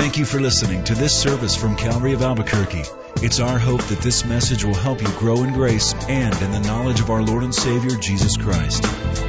Thank you for listening to this service from Calvary of Albuquerque. It's our hope that this message will help you grow in grace and in the knowledge of our Lord and Savior, Jesus Christ.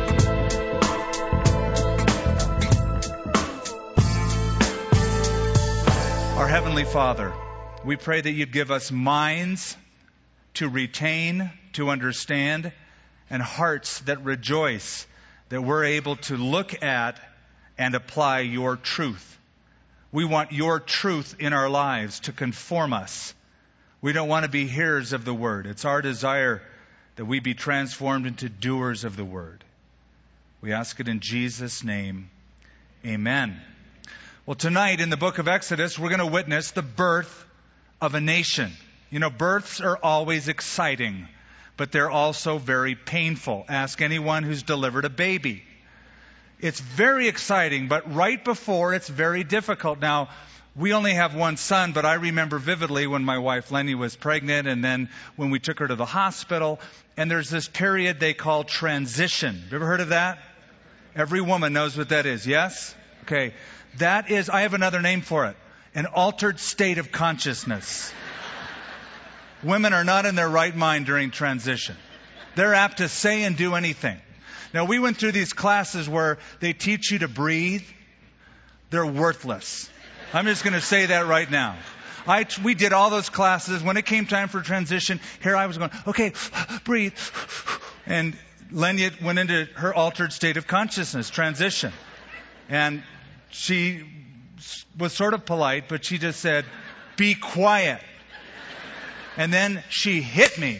Our Heavenly Father, we pray that you'd give us minds to retain, to understand, and hearts that rejoice that we're able to look at and apply your truth. We want your truth in our lives to conform us. We don't want to be hearers of the word. It's our desire that we be transformed into doers of the word. We ask it in Jesus' name. Amen. Well, tonight in the book of Exodus, we're going to witness the birth of a nation. You know, births are always exciting, but they're also very painful. Ask anyone who's delivered a baby. It's very exciting, but right before, it's very difficult. Now, we only have one son, but I remember vividly when my wife Lenny was pregnant and then when we took her to the hospital. And there's this period they call transition. Have you ever heard of that? Every woman knows what that is, yes? Okay. That is, I have another name for it, an altered state of consciousness. Women are not in their right mind during transition. They're apt to say and do anything. Now, we went through these classes where they teach you to breathe. They're worthless. I'm just going to say that right now. We did all those classes. When it came time for transition, here I was going, okay, breathe. And Lenya went into her altered state of consciousness, transition. And she was sort of polite, but she just said, be quiet. And then she hit me.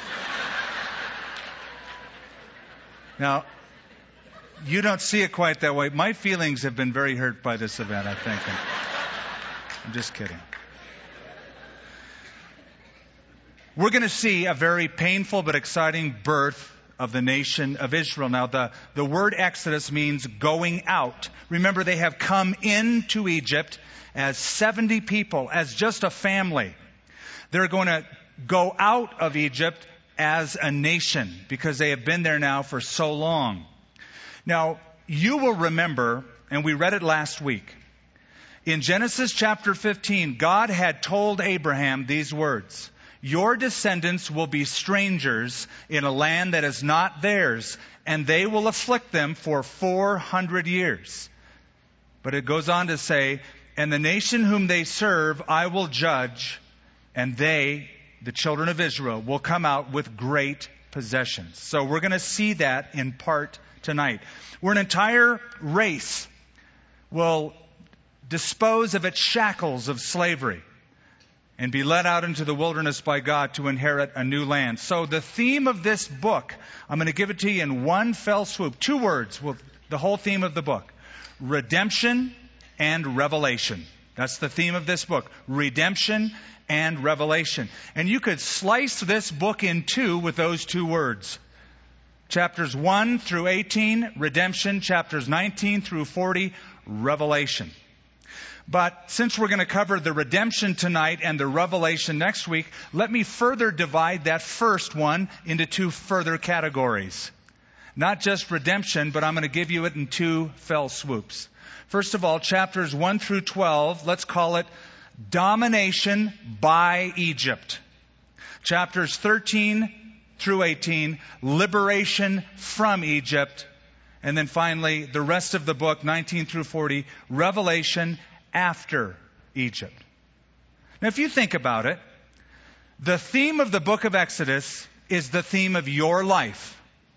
Now, you don't see it quite that way. My feelings have been very hurt by this event, I think. I'm just kidding. We're going to see a very painful but exciting birth of the nation of Israel. Now, the word Exodus means going out. Remember, they have come into Egypt as 70 people, as just a family. They're going to go out of Egypt as a nation because they have been there now for so long. Now, you will remember, and we read it last week, in Genesis chapter 15, God had told Abraham these words, your descendants will be strangers in a land that is not theirs, and they will afflict them for 400 years. But it goes on to say, and the nation whom they serve I will judge, and they, the children of Israel, will come out with great possessions. So we're going to see that in part tonight. Where an entire race will dispose of its shackles of slavery and be led out into the wilderness by God to inherit a new land. So the theme of this book, I'm going to give it to you in one fell swoop. 2 words, the whole theme of the book. Redemption and revelation. That's the theme of this book. Redemption and revelation. And you could slice this book in two with those 2 words. Chapters 1 through 18, redemption. Chapters 19 through 40, revelation. But since we're going to cover the redemption tonight and the revelation next week, let me further divide that first one into 2 further categories. Not just redemption, but I'm going to give you it in 2 fell swoops. First of all, chapters 1 through 12, let's call it domination by Egypt. Chapters 13 through 18, liberation from Egypt. And then finally, the rest of the book, 19 through 40, revelation after Egypt. Now, if you think about it, the theme of the book of Exodus is the theme of your life.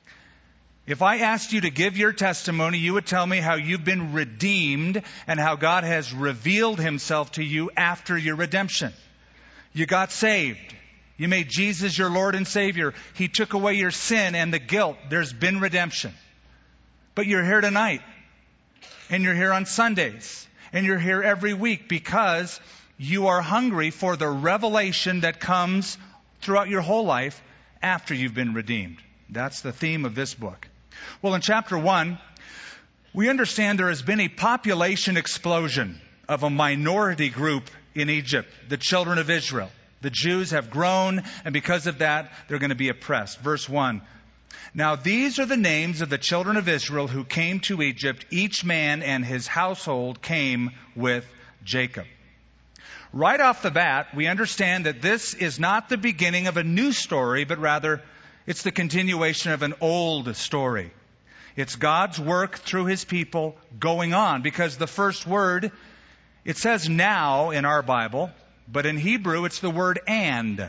If I asked you to give your testimony, you would tell me how you've been redeemed and how God has revealed himself to you after your redemption. You got saved. You made Jesus your Lord and Savior. He took away your sin and the guilt. There's been redemption. But you're here tonight. And you're here on Sundays. And you're here every week because you are hungry for the revelation that comes throughout your whole life after you've been redeemed. That's the theme of this book. Well, in chapter 1, we understand there has been a population explosion of a minority group in Egypt, the children of Israel. The Jews have grown, and because of that, they're going to be oppressed. Verse 1. Now these are the names of the children of Israel who came to Egypt. Each man and his household came with Jacob. Right off the bat, we understand that this is not the beginning of a new story, but rather it's the continuation of an old story. It's God's work through His people going on, because the first word, it says now in our Bible, but in Hebrew it's the word and.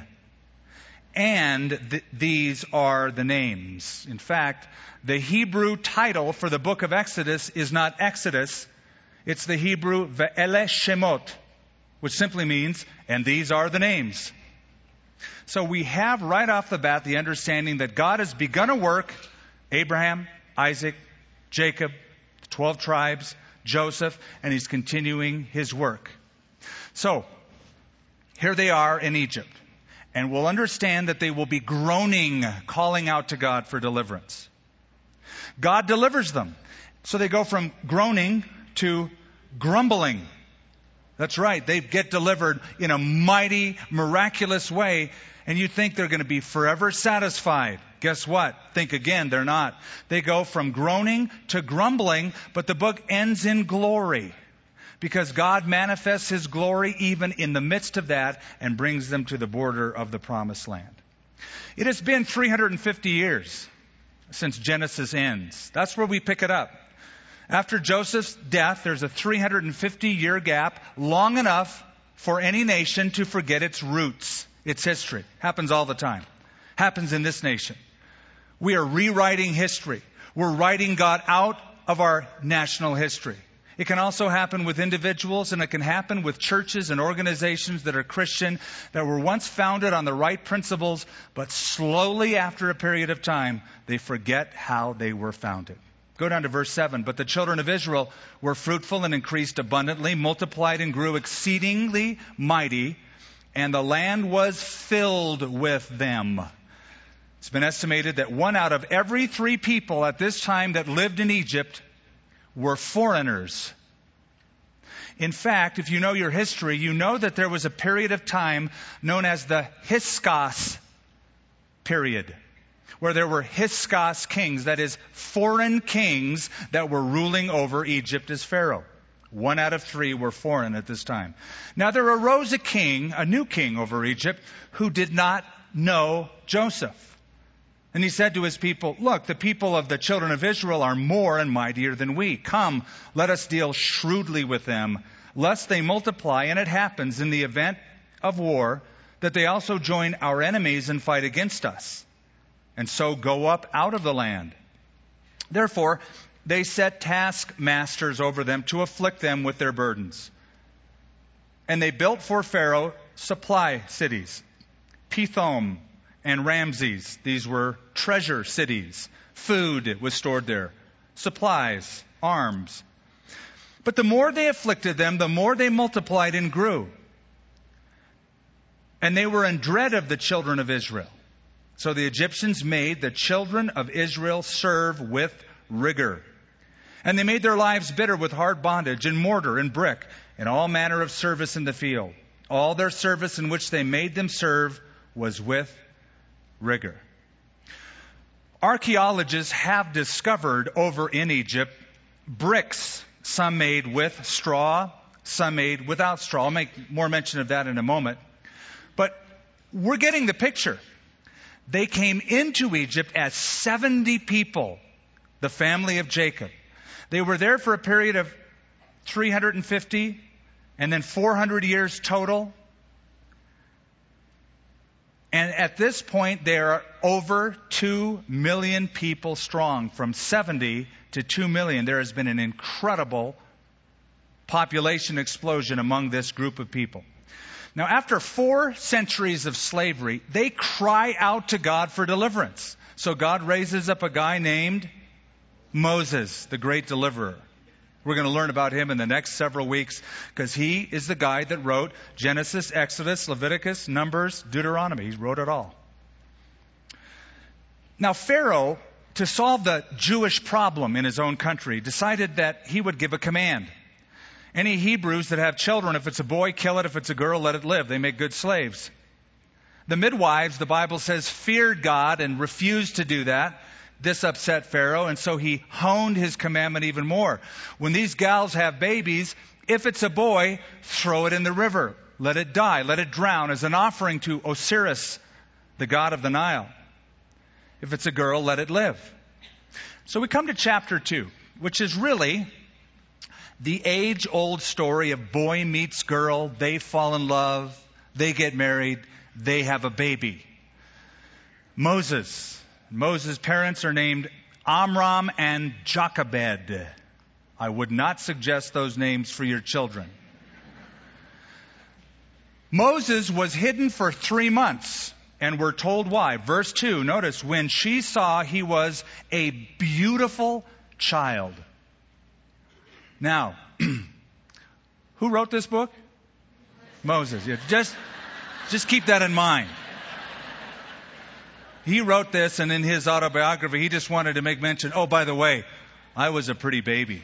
And these are the names. In fact, the Hebrew title for the book of Exodus is not Exodus. It's the Hebrew Ve'ele Shemot, which simply means, and these are the names. So we have right off the bat the understanding that God has begun a work, Abraham, Isaac, Jacob, the 12 tribes, Joseph, and He's continuing His work. So, here they are in Egypt. And we'll understand that they will be groaning, calling out to God for deliverance. God delivers them. So they go from groaning to grumbling. That's right. They get delivered in a mighty, miraculous way. And you think they're going to be forever satisfied. Guess what? Think again, they're not. They go from groaning to grumbling, but the book ends in glory. Because God manifests His glory even in the midst of that and brings them to the border of the promised land. It has been 350 years since Genesis ends. That's where we pick it up. After Joseph's death, there's a 350-year gap, long enough for any nation to forget its roots, its history. Happens all the time. Happens in this nation. We are rewriting history. We're writing God out of our national history. It can also happen with individuals, and it can happen with churches and organizations that are Christian, that were once founded on the right principles, but slowly after a period of time, they forget how they were founded. Go down to verse 7. But the children of Israel were fruitful and increased abundantly, multiplied and grew exceedingly mighty, and the land was filled with them. It's been estimated that 1 out of every 3 people at this time that lived in Egypt were foreigners. In fact, if you know your history, you know that there was a period of time known as the Hyksos period, where there were Hyksos kings, that is, foreign kings that were ruling over Egypt as Pharaoh. 1 out of 3 were foreign at this time. Now there arose a new king over Egypt, who did not know Joseph. And he said to his people, look, the people of the children of Israel are more and mightier than we. Come, let us deal shrewdly with them, lest they multiply. And it happens in the event of war that they also join our enemies and fight against us, and so go up out of the land. Therefore, they set taskmasters over them to afflict them with their burdens. And they built for Pharaoh supply cities, Pithom and Ramses. These were treasure cities. Food was stored there. Supplies, arms. But the more they afflicted them, the more they multiplied and grew. And they were in dread of the children of Israel. So the Egyptians made the children of Israel serve with rigor. And they made their lives bitter with hard bondage and mortar and brick and all manner of service in the field. All their service in which they made them serve was with rigor. Archaeologists have discovered over in Egypt bricks, some made with straw, some made without straw. I'll make more mention of that in a moment. But we're getting the picture. They came into Egypt as 70 people, the family of Jacob. They were there for a period of 350 and then 400 years total. And at this point, there are over 2 million people strong, from 70 to 2 million. There has been an incredible population explosion among this group of people. Now, after 4 centuries of slavery, they cry out to God for deliverance. So God raises up a guy named Moses, the great deliverer. We're going to learn about him in the next several weeks, because he is the guy that wrote Genesis, Exodus, Leviticus, Numbers, Deuteronomy. He wrote it all. Now, Pharaoh, to solve the Jewish problem in his own country, decided that he would give a command. Any Hebrews that have children, if it's a boy, kill it. If it's a girl, let it live. They make good slaves. The midwives, the Bible says, feared God and refused to do that. This upset Pharaoh, and so he honed his commandment even more. When these gals have babies, if it's a boy, throw it in the river. Let it die. Let it drown as an offering to Osiris, the god of the Nile. If it's a girl, let it live. So we come to chapter 2, which is really the age-old story of boy meets girl. They fall in love. They get married. They have a baby. Moses' parents are named Amram and Jochebed. I would not suggest those names for your children. Moses was hidden for 3 months, and we're told why. Verse 2, notice, when she saw he was a beautiful child. Now, who wrote this book? Moses. Yeah, just keep that in mind. He wrote this, and in his autobiography, he just wanted to make mention, oh, by the way, I was a pretty baby.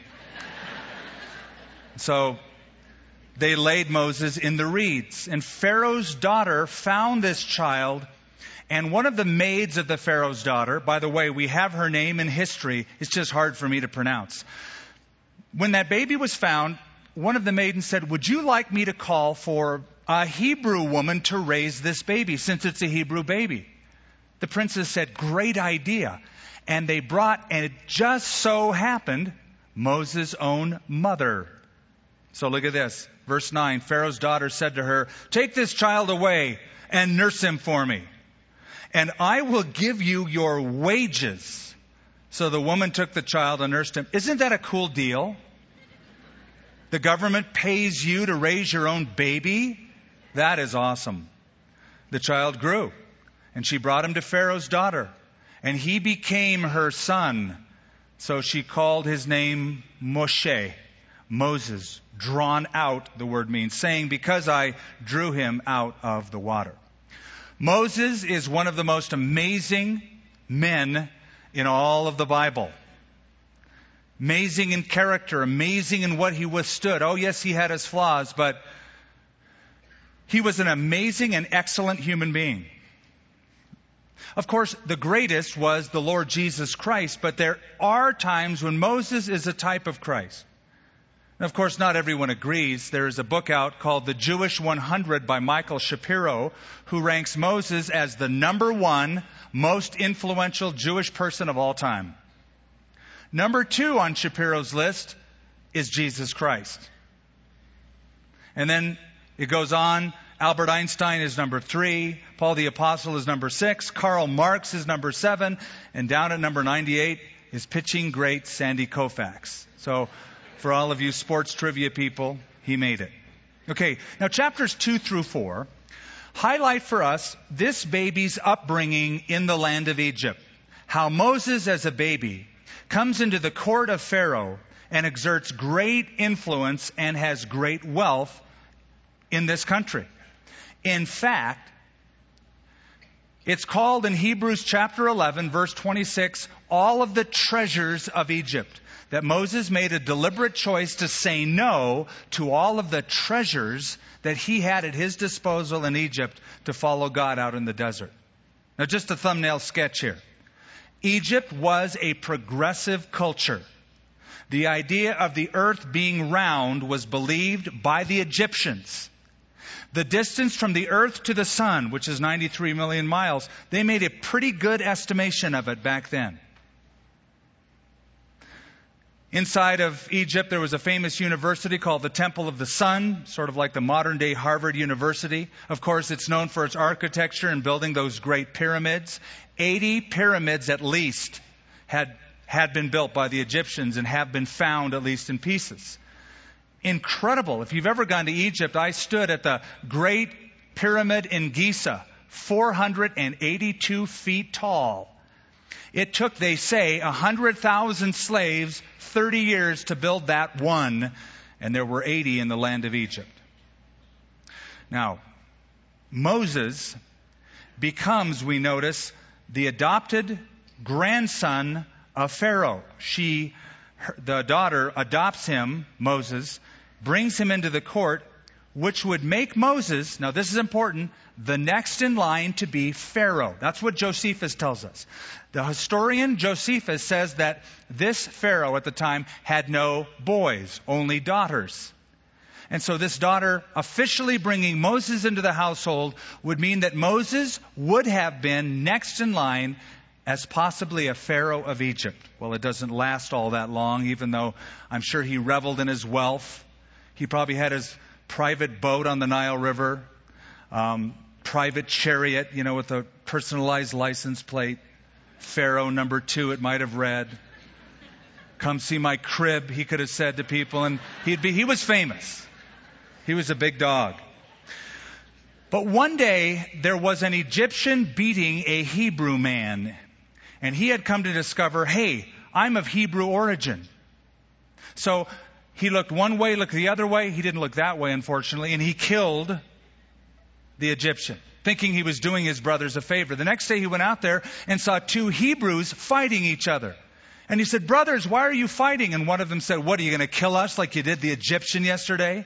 So they laid Moses in the reeds. And Pharaoh's daughter found this child, and one of the maids of the Pharaoh's daughter, by the way, we have her name in history. It's just hard for me to pronounce. When that baby was found, one of the maidens said, would you like me to call for a Hebrew woman to raise this baby, since it's a Hebrew baby? The princess said, great idea. And they brought, and it just so happened, Moses' own mother. So look at this. Verse 9, Pharaoh's daughter said to her, take this child away and nurse him for me, and I will give you your wages. So the woman took the child and nursed him. Isn't that a cool deal? The government pays you to raise your own baby? That is awesome. The child grew, and she brought him to Pharaoh's daughter, and he became her son. So she called his name Moshe, Moses, drawn out, the word means, saying, because I drew him out of the water. Moses is one of the most amazing men in all of the Bible. Amazing in character, amazing in what he withstood. Oh, yes, he had his flaws, but he was an amazing and excellent human being. Of course, the greatest was the Lord Jesus Christ, but there are times when Moses is a type of Christ. And of course, not everyone agrees. There is a book out called The Jewish 100 by Michael Shapiro, who ranks Moses as the number 1 most influential Jewish person of all time. Number 2 on Shapiro's list is Jesus Christ. And then it goes on. Albert Einstein is number 3. Paul the Apostle is number 6. Karl Marx is number 7. And down at number 98 is pitching great Sandy Koufax. So for all of you sports trivia people, he made it. Okay, now chapters 2 through 4 highlight for us this baby's upbringing in the land of Egypt. How Moses as a baby comes into the court of Pharaoh and exerts great influence and has great wealth in this country. In fact, it's called in Hebrews chapter 11, verse 26, all of the treasures of Egypt. That Moses made a deliberate choice to say no to all of the treasures that he had at his disposal in Egypt to follow God out in the desert. Now, just a thumbnail sketch here. Egypt was a progressive culture. The idea of the earth being round was believed by the Egyptians. The distance from the earth to the sun, which is 93 million miles, they made a pretty good estimation of it back then. Inside of Egypt, there was a famous university called the Temple of the Sun, sort of like the modern-day Harvard University. Of course, it's known for its architecture and building those great pyramids. 80 pyramids at least had been built by the Egyptians and have been found at least in pieces. Incredible. If you've ever gone to Egypt, I stood at the Great Pyramid in Giza, 482 feet tall. It took, they say, 100,000 slaves 30 years to build that one, and there were 80 in the land of Egypt. Now, Moses becomes, we notice, the adopted grandson of Pharaoh. The daughter adopts him, Moses, brings him into the court which would make Moses, now this is important, the next in line to be Pharaoh. That's what Josephus tells us. The historian Josephus says that this Pharaoh at the time had no boys, only daughters. And so this daughter officially bringing Moses into the household would mean that Moses would have been next in line as possibly a Pharaoh of Egypt. Well, it doesn't last all that long, even though I'm sure he reveled in his wealth. He probably had his private boat on the Nile River, private chariot, with a personalized license plate. Pharaoh number 2, it might have read. Come see my crib, he could have said to people, and he was famous. He was a big dog. But one day, there was an Egyptian beating a Hebrew man. And he had come to discover, hey, I'm of Hebrew origin. So he looked one way, looked the other way. He didn't look that way, unfortunately. And he killed the Egyptian, thinking he was doing his brothers a favor. The next day he went out there and saw 2 Hebrews fighting each other. And he said, brothers, why are you fighting? And one of them said, what, are you going to kill us like you did the Egyptian yesterday?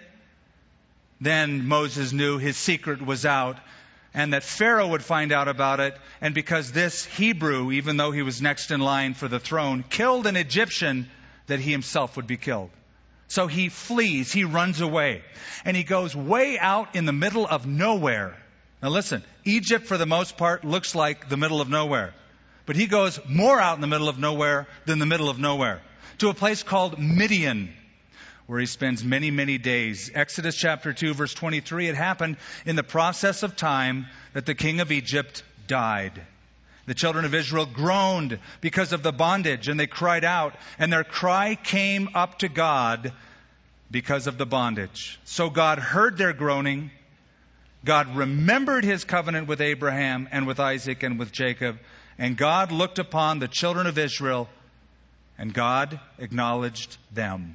Then Moses knew his secret was out and that Pharaoh would find out about it. And because this Hebrew, even though he was next in line for the throne, killed an Egyptian, that he himself would be killed. So he flees, he runs away. And he goes way out in the middle of nowhere. Now listen, Egypt for the most part looks like the middle of nowhere. But he goes more out in the middle of nowhere than the middle of nowhere. To a place called Midian, where he spends many, many days. Exodus chapter 2, verse 23, it happened in the process of time that the king of Egypt died. The children of Israel groaned because of the bondage, and they cried out, and their cry came up to God because of the bondage. So God heard their groaning. God remembered his covenant with Abraham and with Isaac and with Jacob, and God looked upon the children of Israel, and God acknowledged them.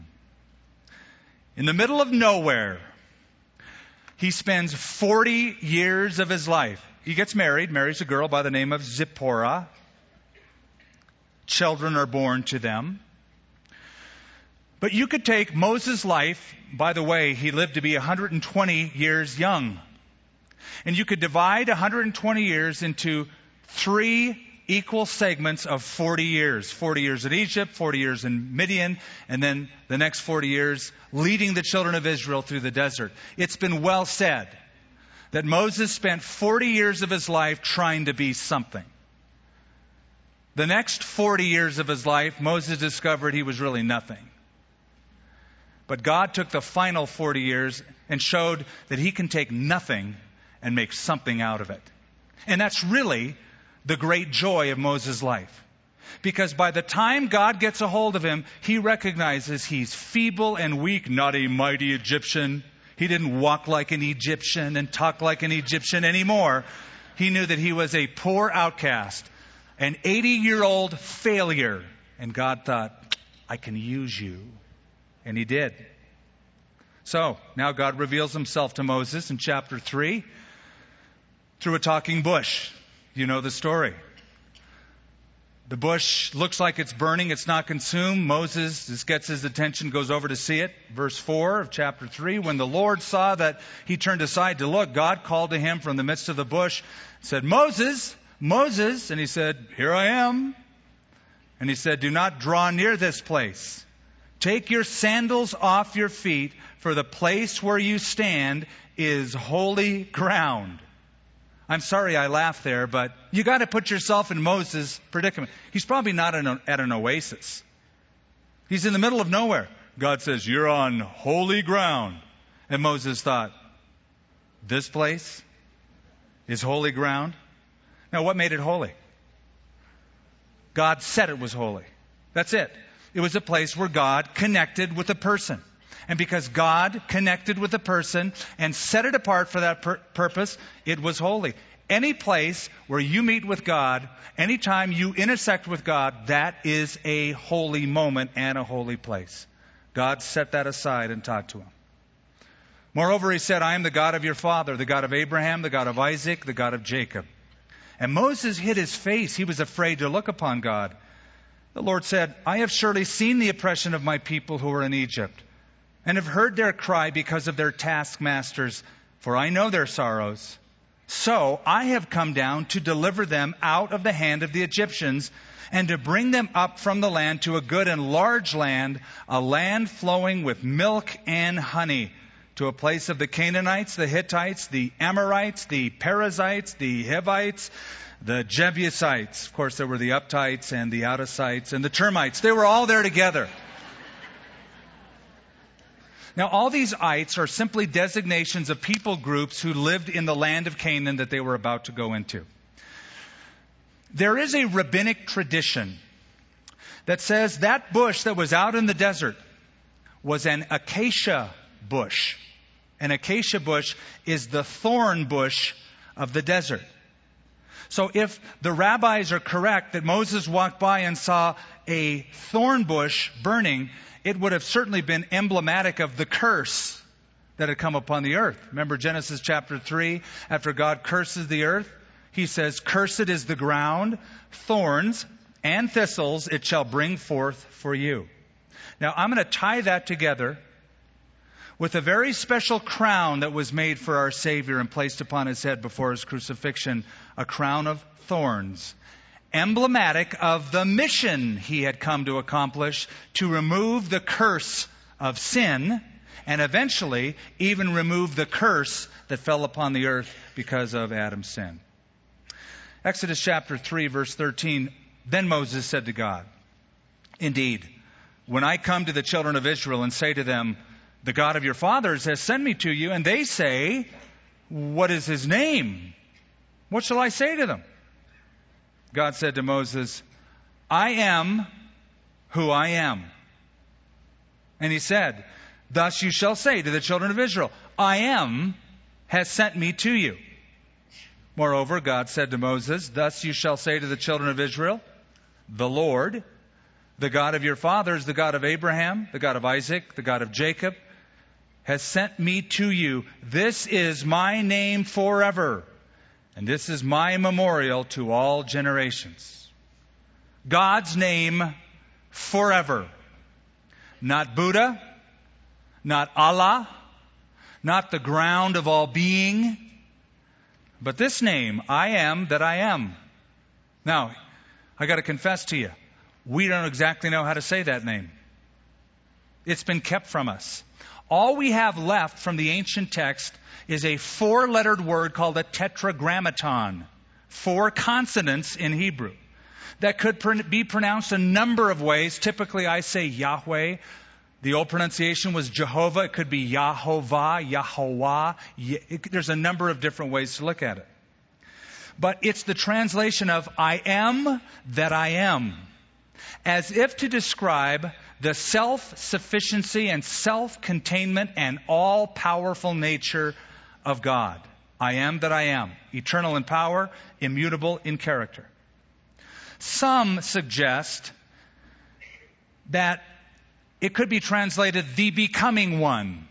In the middle of nowhere, he spends 40 years of his life. He gets married, marries a girl by the name of Zipporah. Children are born to them. But you could take Moses' life, by the way, he lived to be 120 years young. And you could divide 120 years into 3 equal segments of 40 years. 40 years in Egypt, 40 years in Midian, and then the next 40 years leading the children of Israel through the desert. It's been well said that Moses spent 40 years of his life trying to be something. The next 40 years of his life, Moses discovered he was really nothing. But God took the final 40 years and showed that he can take nothing and make something out of it. And that's really the great joy of Moses' life. Because by the time God gets a hold of him, he recognizes he's feeble and weak, not a mighty Egyptian. He didn't walk like an Egyptian and talk like an Egyptian anymore. He knew that he was a poor outcast, an 80-year-old failure. And God thought, I can use you. And he did. So, now God reveals himself to Moses in chapter 3 through a talking bush. You know the story. The bush looks like it's burning. It's not consumed. Moses just gets his attention, goes over to see it. Verse 4 of chapter 3. When the Lord saw that he turned aside to look, God called to him from the midst of the bush, said, Moses, Moses. And he said, here I am. And he said, do not draw near this place. Take your sandals off your feet, for the place where you stand is holy ground. I'm sorry I laughed there, but you got to put yourself in Moses' predicament. He's probably not at an oasis. He's in the middle of nowhere. God says, you're on holy ground. And Moses thought, this place is holy ground? Now, what made it holy? God said it was holy. That's it. It was a place where God connected with a person. And because God connected with a person and set it apart for that purpose, it was holy. Any place where you meet with God, anytime you intersect with God, that is a holy moment and a holy place. God set that aside and talked to him. Moreover, he said, I am the God of your father, the God of Abraham, the God of Isaac, the God of Jacob. And Moses hid his face. He was afraid to look upon God. The Lord said, I have surely seen the oppression of my people who are in Egypt. and have heard their cry because of their taskmasters, for I know their sorrows. So I have come down to deliver them out of the hand of the Egyptians, and to bring them up from the land to a good and large land, a land flowing with milk and honey, to a place of the Canaanites, the Hittites, the Amorites, the Perizzites, the Hivites, the Jebusites. Of course, there were the Uptites and the Outasites and the Termites. They were all there together. Now, all these ites are simply designations of people groups who lived in the land of Canaan that they were about to go into. There is a rabbinic tradition that says that bush that was out in the desert was an acacia bush. An acacia bush is the thorn bush of the desert. So if the rabbis are correct that Moses walked by and saw a thorn bush burning, it would have certainly been emblematic of the curse that had come upon the earth. Remember Genesis chapter 3, after God curses the earth, He says, "Cursed is the ground, thorns and thistles it shall bring forth for you." Now I'm going to tie that together with a very special crown that was made for our Savior and placed upon His head before His crucifixion, a crown of thorns, emblematic of the mission He had come to accomplish, to remove the curse of sin and eventually even remove the curse that fell upon the earth because of Adam's sin. Exodus chapter 3, verse 13, then Moses said to God, "Indeed, when I come to the children of Israel and say to them, 'The God of your fathers has sent me to you,' and they say, 'What is His name?' what shall I say to them?" God said to Moses, "I am who I am." And He said, "Thus you shall say to the children of Israel, 'I am has sent me to you.'" Moreover, God said to Moses, "Thus you shall say to the children of Israel, 'The Lord, the God of your fathers, the God of Abraham, the God of Isaac, the God of Jacob, has sent me to you. This is my name forever, and this is my memorial to all generations.'" God's name forever. Not Buddha, not Allah, not the ground of all being, but this name, I am that I am. Now, I got to confess to you, we don't exactly know how to say that name. It's been kept from us. All we have left from the ancient text is a 4-lettered word called a tetragrammaton, 4 consonants in Hebrew, that could be pronounced a number of ways. Typically, I say Yahweh. The old pronunciation was Jehovah. It could be Yahovah, Yahweh. There's a number of different ways to look at it. But it's the translation of I am that I am, as if to describe the self-sufficiency and self-containment and all-powerful nature of God. I am that I am, eternal in power, immutable in character. Some suggest that it could be translated the becoming one.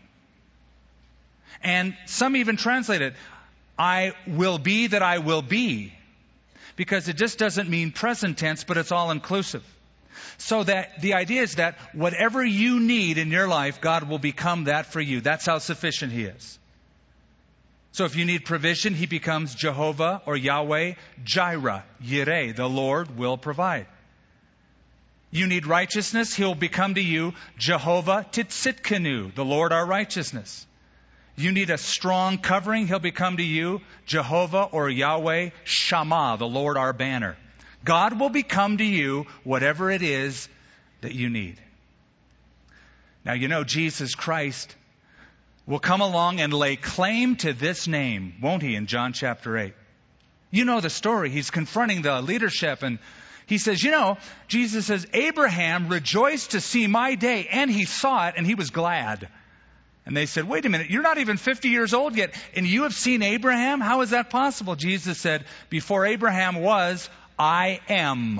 And some even translate it, I will be that I will be, because it just doesn't mean present tense, but it's all inclusive. So that the idea is that whatever you need in your life, God will become that for you. That's how sufficient He is. So if you need provision, He becomes Jehovah or Yahweh Jireh, Yireh, the Lord will provide. You need righteousness, He'll become to you Jehovah Tzidkenu, the Lord our righteousness. You need a strong covering, He'll become to you Jehovah or Yahweh Shammah, the Lord our banner. God will become to you whatever it is that you need. Now, you know, Jesus Christ will come along and lay claim to this name, won't He, in John chapter 8? You know the story. He's confronting the leadership and He says, you know, Jesus says, Abraham rejoiced to see my day, and he saw it, and he was glad. And they said, wait a minute, you're not even 50 years old yet, and you have seen Abraham? How is that possible? Jesus said, before Abraham was, I am.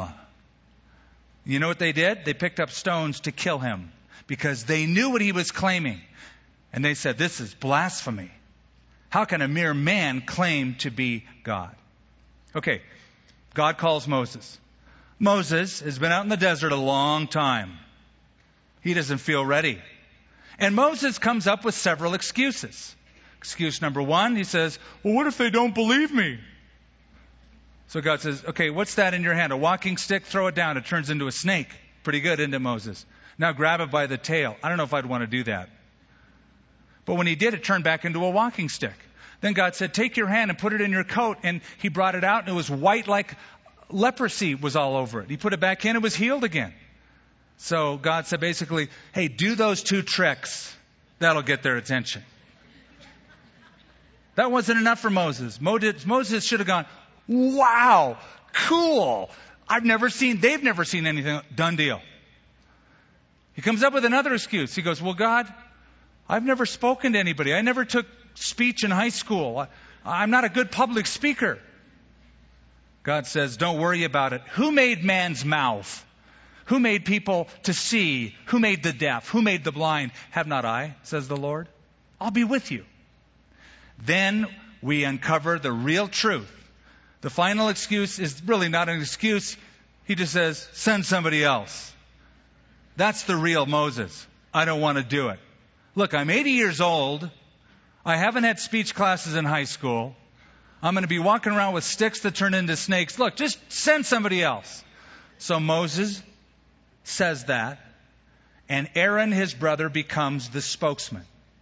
You know what they did? They picked up stones to kill Him, because they knew what He was claiming. And they said, this is blasphemy. How can a mere man claim to be God? Okay, God calls Moses. Moses has been out in the desert a long time. He doesn't feel ready. And Moses comes up with several excuses. Excuse number one, he says, well, what if they don't believe me? So God says, okay, what's that in your hand? A walking stick? Throw it down. It turns into a snake. Pretty good, isn't it, Moses? Now grab it by the tail. I don't know if I'd want to do that. But when he did, it turned back into a walking stick. Then God said, take your hand and put it in your coat. And he brought it out, and it was white like leprosy was all over it. He put it back in, it was healed again. So God said basically, hey, do those two tricks. That'll get their attention. That wasn't enough for Moses. Moses should have gone, wow, cool. They've never seen anything. Done deal. He comes up with another excuse. He goes, well, God, I've never spoken to anybody. I never took speech in high school. I'm not a good public speaker. God says, don't worry about it. Who made man's mouth? Who made people to see? Who made the deaf? Who made the blind? Have not I, says the Lord? I'll be with you. Then we uncover the real truth. The final excuse is really not an excuse. He just says, send somebody else. That's the real Moses. I don't want to do it. Look, I'm 80 years old. I haven't had speech classes in high school. I'm going to be walking around with sticks that turn into snakes. Look, just send somebody else. So Moses says that, and Aaron, his brother, becomes the spokesman.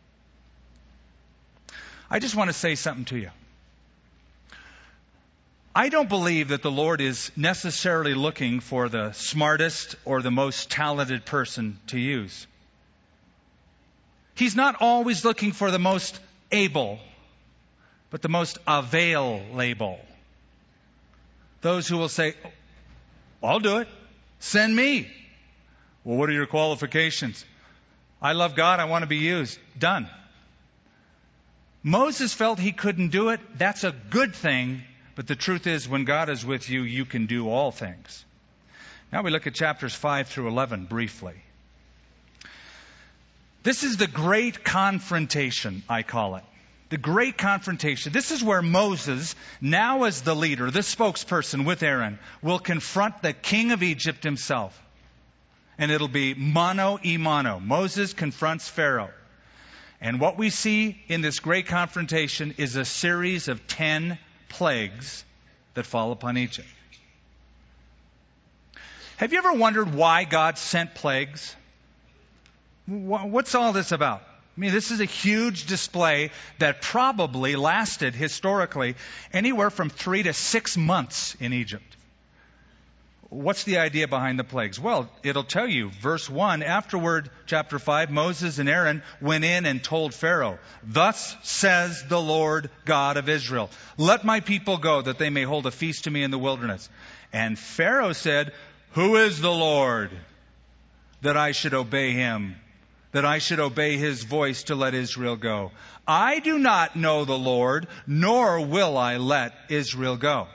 I just want to say something to you. I don't believe that the Lord is necessarily looking for the smartest or the most talented person to use. He's not always looking for the most able, but the most available. Those who will say, I'll do it. Send me. Well, what are your qualifications? I love God. I want to be used. Done. Moses felt he couldn't do it. That's a good thing. But the truth is, when God is with you, you can do all things. Now we look at chapters 5 through 11 briefly. This is the great confrontation, I call it. The great confrontation. This is where Moses, now as the leader, the spokesperson with Aaron, will confront the king of Egypt himself. And it'll be mano a mano. Moses confronts Pharaoh. And what we see in this great confrontation is a series of 10 plagues that fall upon Egypt. Have you ever wondered why God sent plagues? What's all this about? I mean, this is a huge display that probably lasted historically anywhere from 3 to 6 months in Egypt. What's the idea behind the plagues? Well, it'll tell you, verse 1, afterward, chapter 5, Moses and Aaron went in and told Pharaoh, thus says the Lord God of Israel, let my people go that they may hold a feast to me in the wilderness. And Pharaoh said, who is the Lord that I should obey him, that I should obey his voice to let Israel go? I do not know the Lord, nor will I let Israel go.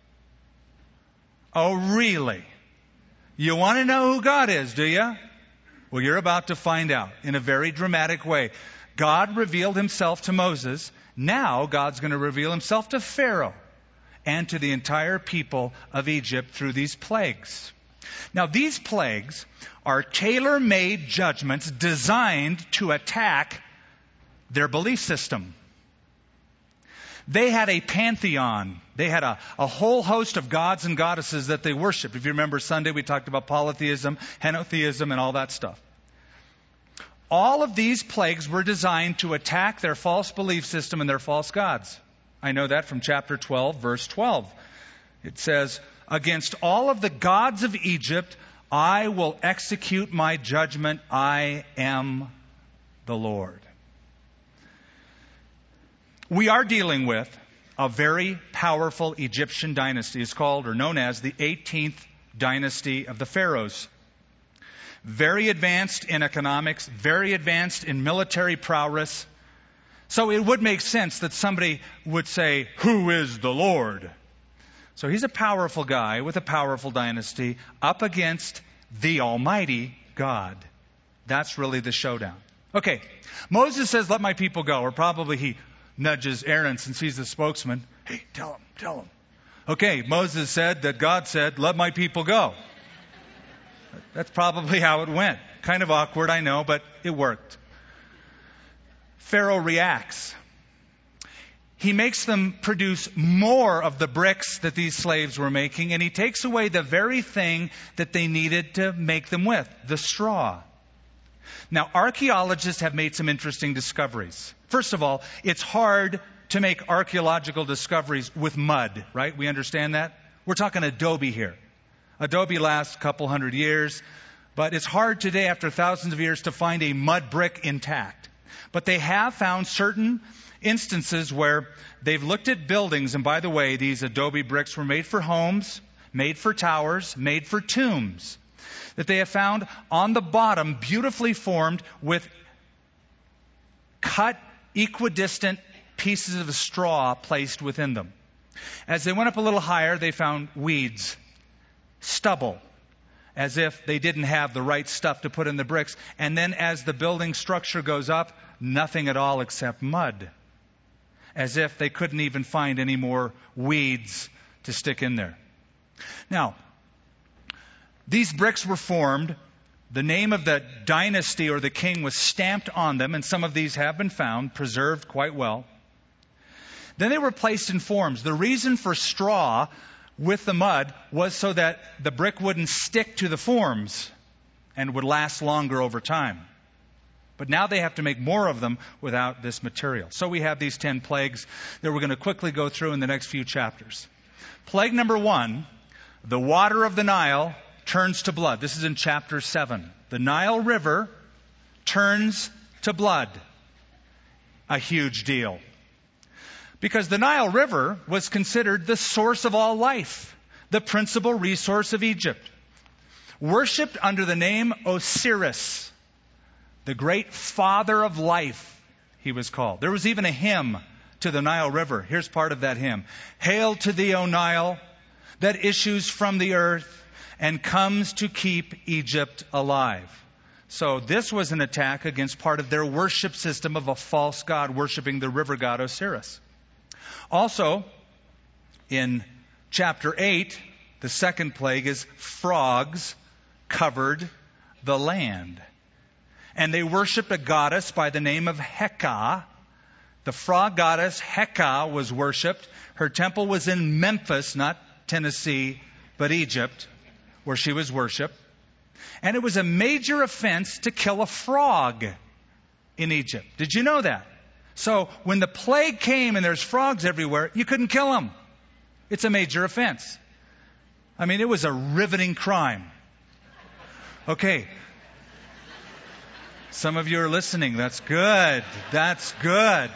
Oh, really? You want to know who God is, do you? Well, you're about to find out in a very dramatic way. God revealed himself to Moses. Now God's going to reveal himself to Pharaoh and to the entire people of Egypt through these plagues. Now, these plagues are tailor-made judgments designed to attack their belief system. They had a pantheon. They had a whole host of gods and goddesses that they worshiped. If you remember Sunday, we talked about polytheism, henotheism, and all that stuff. All of these plagues were designed to attack their false belief system and their false gods. I know that from chapter 12, verse 12. It says, against all of the gods of Egypt, I will execute my judgment. I am the Lord. We are dealing with a very powerful Egyptian dynasty. It's called or known as the 18th dynasty of the Pharaohs. Very advanced in economics, very advanced in military prowess. So it would make sense that somebody would say, who is the Lord? So he's a powerful guy with a powerful dynasty up against the Almighty God. That's really the showdown. Okay, Moses says, let my people go. Or probably he nudges Aaron since he's the spokesman. Hey, tell him. Okay, Moses said that God said, let my people go. That's probably how it went. Kind of awkward, I know, but it worked. Pharaoh reacts. He makes them produce more of the bricks that these slaves were making, and he takes away the very thing that they needed to make them with, the straw. Now, archaeologists have made some interesting discoveries. First of all, it's hard to make archaeological discoveries with mud, right? We understand that? We're talking adobe here. Adobe lasts a couple hundred years, but it's hard today, after thousands of years, to find a mud brick intact. But they have found certain instances where they've looked at buildings, and by the way, these adobe bricks were made for homes, made for towers, made for tombs, that they have found on the bottom beautifully formed with cut equidistant pieces of straw placed within them. As they went up a little higher, they found weeds, stubble, as if they didn't have the right stuff to put in the bricks. And then as the building structure goes up, nothing at all except mud, as if they couldn't even find any more weeds to stick in there. Now, these bricks were formed. The name of the dynasty or the king was stamped on them, and some of these have been found, preserved quite well. Then they were placed in forms. The reason for straw with the mud was so that the brick wouldn't stick to the forms and would last longer over time. But now they have to make more of them without this material. So we have these 10 plagues that we're going to quickly go through in the next few chapters. Plague number 1, the water of the Nile turns to blood. This is in chapter 7. The Nile River turns to blood. A huge deal. Because the Nile River was considered the source of all life, the principal resource of Egypt. Worshipped under the name Osiris, the great father of life, he was called. There was even a hymn to the Nile River. Here's part of that hymn. Hail to thee, O Nile, that issues from the earth and comes to keep Egypt alive. So this was an attack against part of their worship system of a false god, worshiping the river god Osiris. Also, in chapter 8, the second plague is frogs covered the land. And they worshiped a goddess by the name of Heka. The frog goddess Heka was worshipped. Her temple was in Memphis, not Tennessee, but Egypt, where she was worshipped. And it was a major offense to kill a frog in Egypt. Did you know that? So when the plague came and there's frogs everywhere, you couldn't kill them. It's a major offense. I mean, it was a riveting crime. Okay. Some of you are listening. That's good. That's good.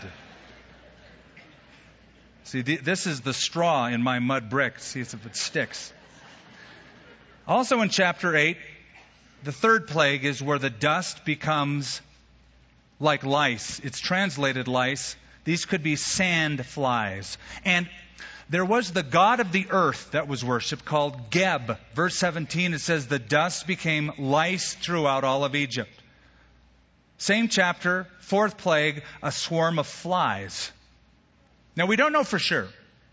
See, this is the straw in my mud brick. See if it sticks. Also in chapter 8, the third plague is where the dust becomes like lice. It's translated lice. These could be sand flies. And there was the god of the earth that was worshipped called Geb. Verse 17, it says, the dust became lice throughout all of Egypt. Same chapter, fourth plague, a swarm of flies. Now we don't know for sure.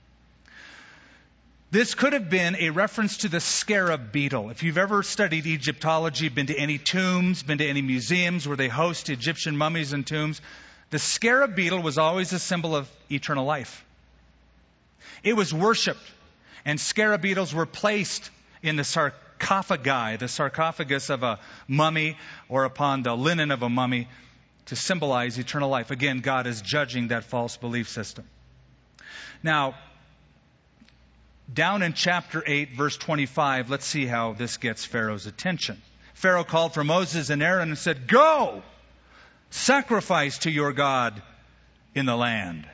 This could have been a reference to the scarab beetle. If you've ever studied Egyptology, been to any tombs, been to any museums where they host Egyptian mummies and tombs, the scarab beetle was always a symbol of eternal life. It was worshipped, and scarab beetles were placed in the sarcophagi, the sarcophagus of a mummy, or upon the linen of a mummy, to symbolize eternal life. Again, God is judging that false belief system. Now, down in chapter 8, verse 25, let's see how this gets Pharaoh's attention. Pharaoh called for Moses and Aaron and said, go, sacrifice to your God in the land.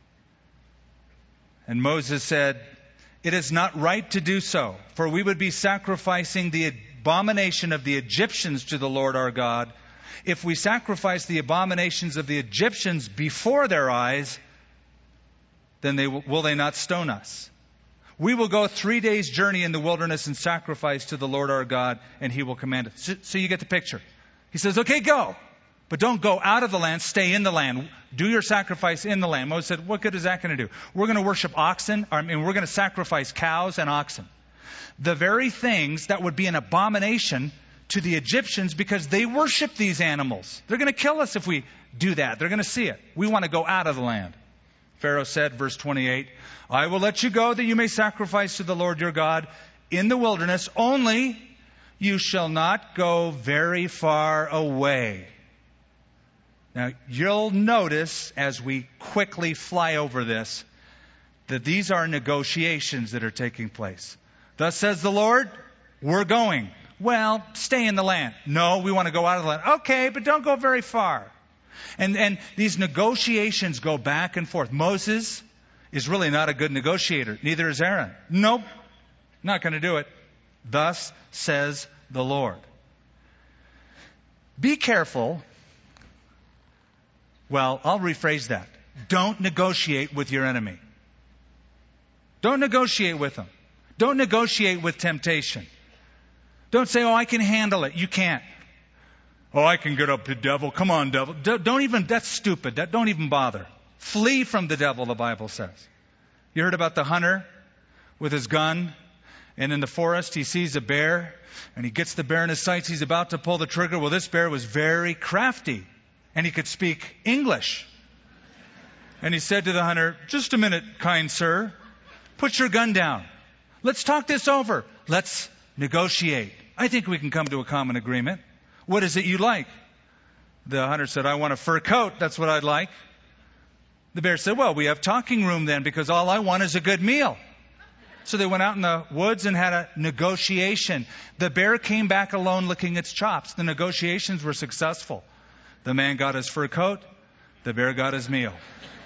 And Moses said, it is not right to do so, for we would be sacrificing the abomination of the Egyptians to the Lord our God. If we sacrifice the abominations of the Egyptians before their eyes, then will they not stone us? We will go 3 days' journey in the wilderness and sacrifice to the Lord our God, and He will command us. So you get the picture. He says, okay, go. But don't go out of the land, stay in the land. Do your sacrifice in the land. Moses said, what good is that going to do? We're going to worship oxen. We're going to sacrifice cows and oxen. The very things that would be an abomination to the Egyptians because they worship these animals. They're going to kill us if we do that. They're going to see it. We want to go out of the land. Pharaoh said, verse 28, I will let you go that you may sacrifice to the Lord your God in the wilderness, only you shall not go very far away. Now, you'll notice as we quickly fly over this, that these are negotiations that are taking place. Thus says the Lord, we're going. Well, stay in the land. No, we want to go out of the land. Okay, but don't go very far. And these negotiations go back and forth. Moses is really not a good negotiator. Neither is Aaron. Nope, not going to do it. Thus says the Lord. Be careful. Well, I'll rephrase that. Don't negotiate with your enemy. Don't negotiate with them. Don't negotiate with temptation. Don't say, I can handle it. You can't. I can get up to devil. Come on, devil. Don't even, that's stupid. Don't even bother. Flee from the devil, the Bible says. You heard about the hunter with his gun, and in the forest he sees a bear, and he gets the bear in his sights. He's about to pull the trigger. Well, this bear was very crafty, and he could speak English. And he said to the hunter, just a minute, kind sir. Put your gun down. Let's talk this over. Let's negotiate. I think we can come to a common agreement. What is it you like? The hunter said, I want a fur coat. That's what I'd like. The bear said, well, we have talking room then, because all I want is a good meal. So they went out in the woods and had a negotiation. The bear came back alone licking its chops. The negotiations were successful. The man got his fur coat. The bear got his meal.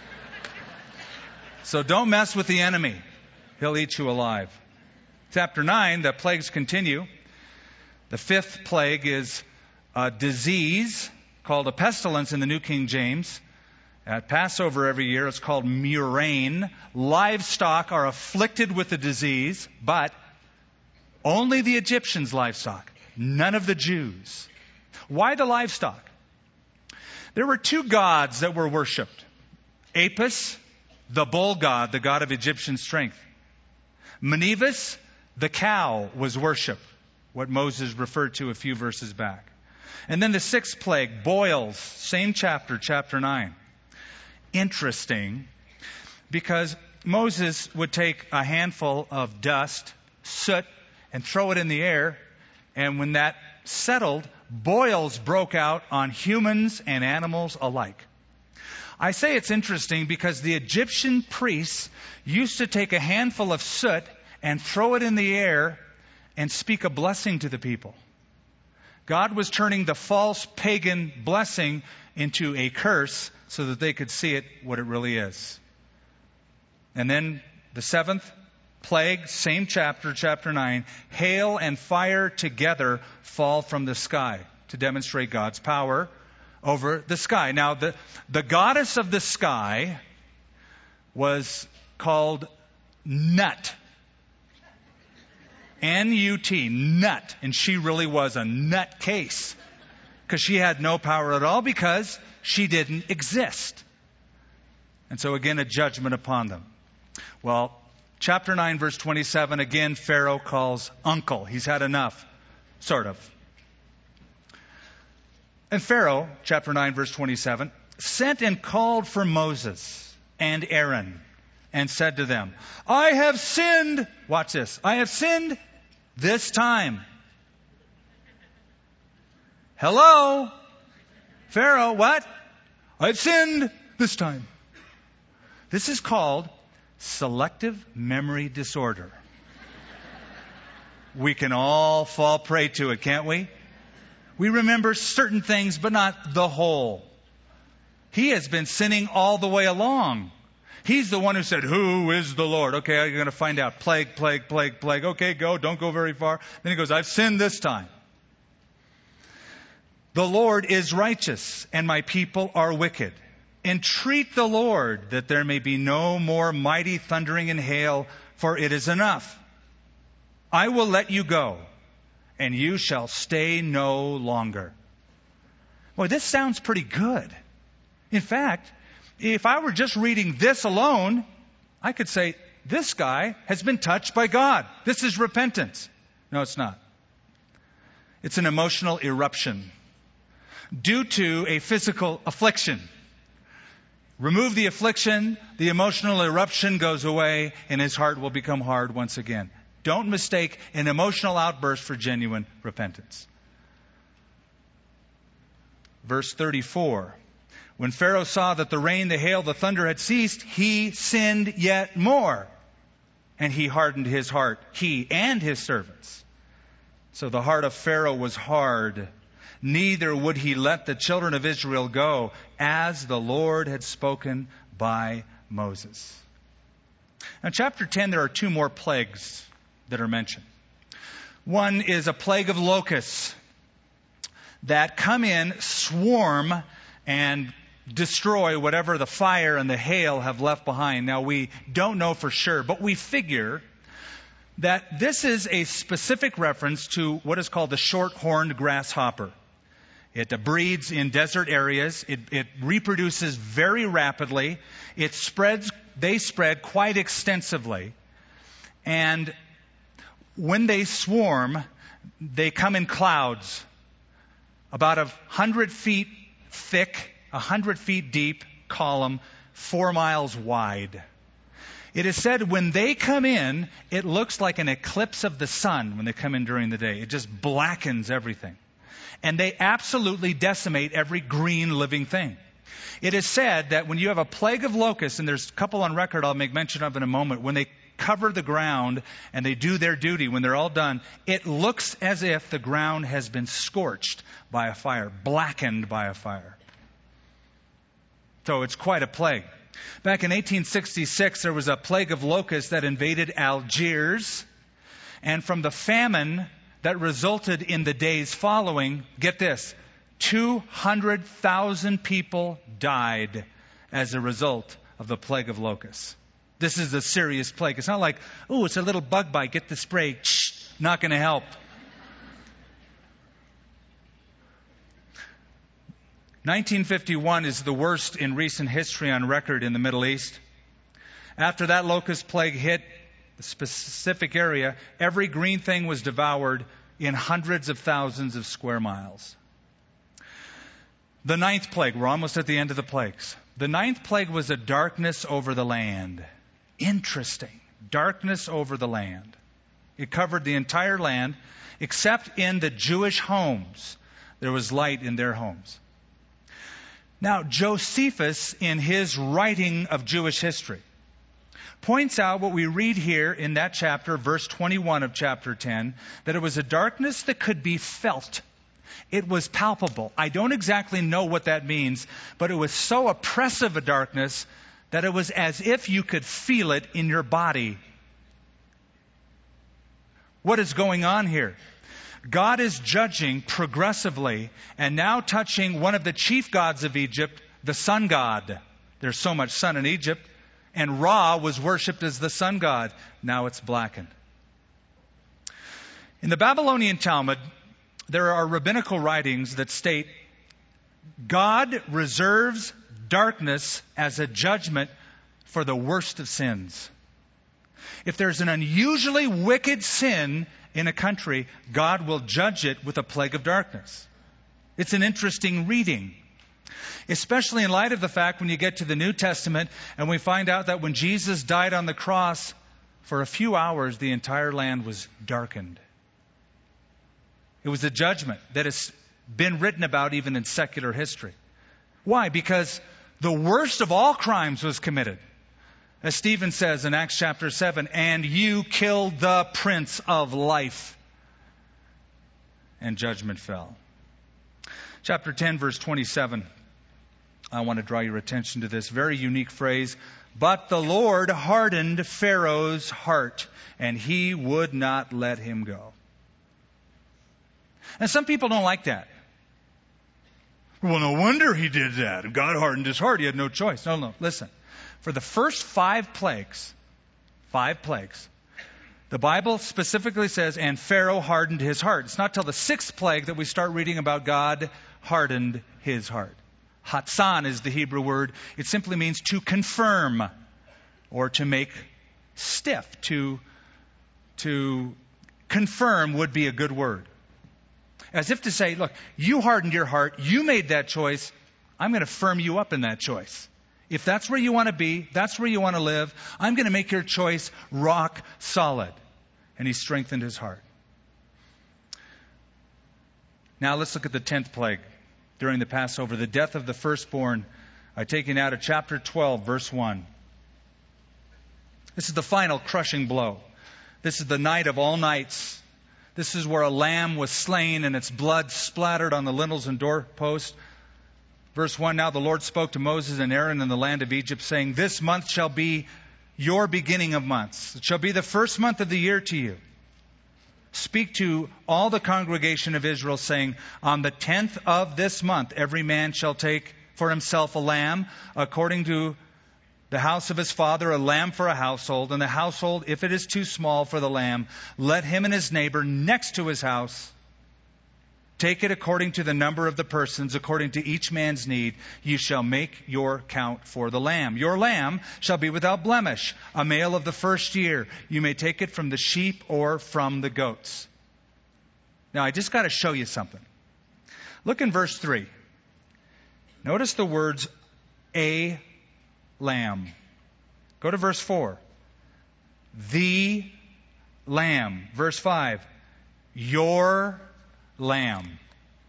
So don't mess with the enemy. He'll eat you alive. Chapter 9, the plagues continue. The fifth plague is a disease called a pestilence in the New King James. At Passover every year, it's called murrain. Livestock are afflicted with the disease, but only the Egyptians' livestock, none of the Jews. Why the livestock? There were two gods that were worshipped. Apis, the bull god, the god of Egyptian strength. Mnevis, the cow, was worshipped, what Moses referred to a few verses back. And then the sixth plague, boils, same chapter, chapter 9. Interesting, because Moses would take a handful of dust, soot, and throw it in the air, and when that settled, boils broke out on humans and animals alike. I say it's interesting because the Egyptian priests used to take a handful of soot and throw it in the air and speak a blessing to the people. God was turning the false pagan blessing into a curse so that they could see it what it really is. And then the seventh plague, same chapter, chapter 9, hail and fire together fall from the sky to demonstrate God's power over the sky. Now, the goddess of the sky was called Nut. N-U-T, Nut. And she really was a nut case. Because she had no power at all because she didn't exist. And so again, a judgment upon them. Well, chapter 9, verse 27, again, Pharaoh calls uncle. He's had enough. Sort of. And Pharaoh, chapter 9, verse 27, sent and called for Moses and Aaron and said to them, I have sinned. Watch this. I have sinned this time. Hello? Pharaoh, what? I've sinned this time. This is called selective memory disorder. We can all fall prey to it, can't we? We remember certain things, but not the whole. He has been sinning all the way along. He's the one who said, who is the Lord? Okay, you're going to find out. Plague, plague, plague, plague. Okay, go. Don't go very far. Then he goes, I've sinned this time. The Lord is righteous, and my people are wicked. Entreat the Lord that there may be no more mighty thundering and hail, for it is enough. I will let you go, and you shall stay no longer. Well, this sounds pretty good. In fact, if I were just reading this alone, I could say, this guy has been touched by God. This is repentance. No, it's not. It's an emotional eruption due to a physical affliction. Remove the affliction, the emotional eruption goes away, and his heart will become hard once again. Don't mistake an emotional outburst for genuine repentance. Verse 34. When Pharaoh saw that the rain, the hail, the thunder had ceased, he sinned yet more. And he hardened his heart, he and his servants. So the heart of Pharaoh was hard. Neither would he let the children of Israel go, as the Lord had spoken by Moses. Now, chapter 10, there are two more plagues that are mentioned. One is a plague of locusts that come in, swarm, and destroy whatever the fire and the hail have left behind. Now, we don't know for sure, but we figure that this is a specific reference to what is called the short-horned grasshopper. It breeds in desert areas. It reproduces very rapidly. They spread quite extensively. And when they swarm, they come in clouds, about 100 feet thick, 100 feet deep column, 4 miles wide. It is said when they come in, it looks like an eclipse of the sun when they come in during the day. It just blackens everything. And they absolutely decimate every green living thing. It is said that when you have a plague of locusts, and there's a couple on record I'll make mention of in a moment, when they cover the ground and they do their duty, when they're all done, it looks as if the ground has been scorched by a fire, blackened by a fire. So it's quite a plague. Back in 1866, there was a plague of locusts that invaded Algiers. And from the famine that resulted in the days following, get this, 200,000 people died as a result of the plague of locusts. This is a serious plague. It's not like, oh, it's a little bug bite, get the spray. Shh, not going to help. 1951 is the worst in recent history on record in the Middle East. After that locust plague hit the specific area, every green thing was devoured in hundreds of thousands of square miles. The ninth plague, we're almost at the end of the plagues. The ninth plague was a darkness over the land. Interesting. Darkness over the land. It covered the entire land, except in the Jewish homes. There was light in their homes. Now, Josephus, in his writing of Jewish history, points out what we read here in that chapter, verse 21 of chapter 10, that it was a darkness that could be felt. It was palpable. I don't exactly know what that means, but it was so oppressive a darkness that it was as if you could feel it in your body. What is going on here? God is judging progressively and now touching one of the chief gods of Egypt, the sun god. There's so much sun in Egypt. And Ra was worshipped as the sun god. Now it's blackened. In the Babylonian Talmud, there are rabbinical writings that state God reserves darkness as a judgment for the worst of sins. If there's an unusually wicked sin in a country, God will judge it with a plague of darkness. It's an interesting reading, especially in light of the fact when you get to the New Testament and we find out that when Jesus died on the cross, for a few hours the entire land was darkened. It was a judgment that has been written about even in secular history. Why? Because the worst of all crimes was committed. As Stephen says in Acts chapter 7, and you killed the Prince of Life. And judgment fell. Chapter 10, verse 27. I want to draw your attention to this very unique phrase. But the Lord hardened Pharaoh's heart, and he would not let him go. And some people don't like that. Well, no wonder he did that. God hardened his heart. He had no choice. No, listen. For the first five plagues, the Bible specifically says, and Pharaoh hardened his heart. It's not till the sixth plague that we start reading about God hardened his heart. Hatzan is the Hebrew word. It simply means to confirm or to make stiff. To confirm would be a good word. As if to say, look, you hardened your heart. You made that choice. I'm going to firm you up in that choice. If that's where you want to be, that's where you want to live, I'm going to make your choice rock solid. And he strengthened his heart. Now let's look at the 10th plague during the Passover, the death of the firstborn. I take you now to chapter 12, verse 1. This is the final crushing blow. This is the night of all nights. This is where a lamb was slain and its blood splattered on the lintels and doorposts. Verse 1, now the Lord spoke to Moses and Aaron in the land of Egypt, saying, this month shall be your beginning of months. It shall be the first month of the year to you. Speak to all the congregation of Israel, saying, on the 10th of this month, every man shall take for himself a lamb, according to the house of his father, a lamb for a household. And the household, if it is too small for the lamb, let him and his neighbor next to his house take it according to the number of the persons, according to each man's need. You shall make your count for the lamb. Your lamb shall be without blemish, a male of the first year. You may take it from the sheep or from the goats. Now, I just got to show you something. Look in verse 3. Notice the words, a lamb. Go to verse 4. The lamb. Verse 5. Your lamb.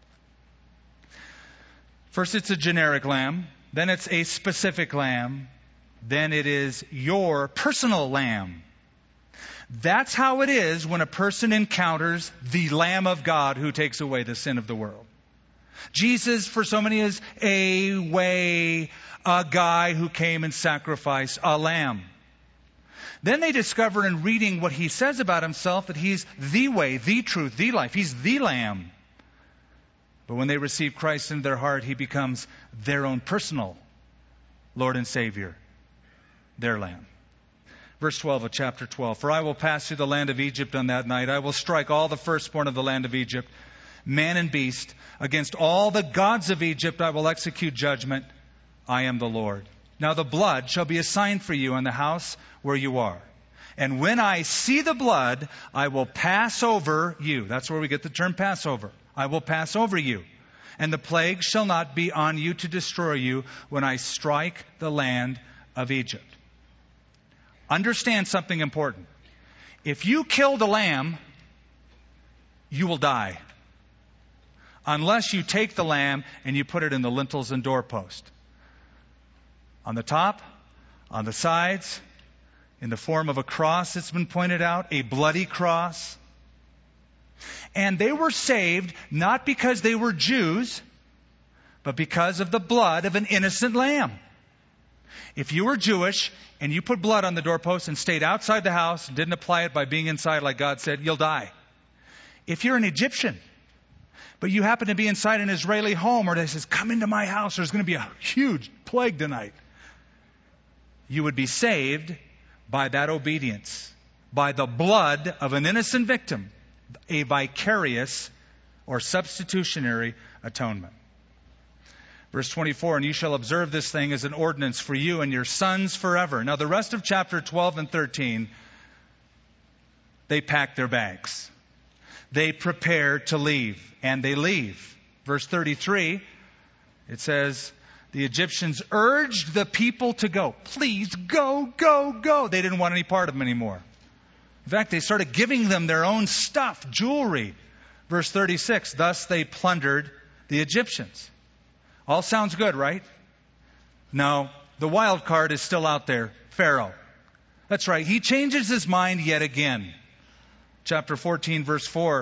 First it's a generic lamb, then it's a specific lamb, then it is your personal lamb. That's how it is when a person encounters the Lamb of God who takes away the sin of the world. Jesus, for so many, is a way, a guy who came and sacrificed a lamb. Then they discover in reading what he says about himself that he's the way, the truth, the life. He's the Lamb. But when they receive Christ in their heart, he becomes their own personal Lord and Savior, their Lamb. Verse 12 of chapter 12. For I will pass through the land of Egypt on that night. I will strike all the firstborn of the land of Egypt, man and beast. Against all the gods of Egypt I will execute judgment. I am the Lord. Now the blood shall be a sign for you on the house where you are. And when I see the blood, I will pass over you. That's where we get the term Passover. I will pass over you. And the plague shall not be on you to destroy you when I strike the land of Egypt. Understand something important. If you kill the lamb, you will die. Unless you take the lamb and you put it in the lintels and doorpost. On the top, on the sides, in the form of a cross, it's been pointed out, a bloody cross. And they were saved not because they were Jews, but because of the blood of an innocent lamb. If you were Jewish and you put blood on the doorpost and stayed outside the house and didn't apply it by being inside like God said, you'll die. If you're an Egyptian, but you happen to be inside an Israeli home, or they says, come into my house, there's going to be a huge plague tonight. You would be saved by that obedience, by the blood of an innocent victim, a vicarious or substitutionary atonement. Verse 24, and you shall observe this thing as an ordinance for you and your sons forever. Now the rest of chapter 12 and 13, they pack their bags. They prepare to leave, and they leave. Verse 33, it says, the Egyptians urged the people to go. Please go, go, go. They didn't want any part of them anymore. In fact, they started giving them their own stuff, jewelry. Verse 36, thus they plundered the Egyptians. All sounds good, right? No, the wild card is still out there, Pharaoh. That's right, he changes his mind yet again. Chapter 14, verse 4.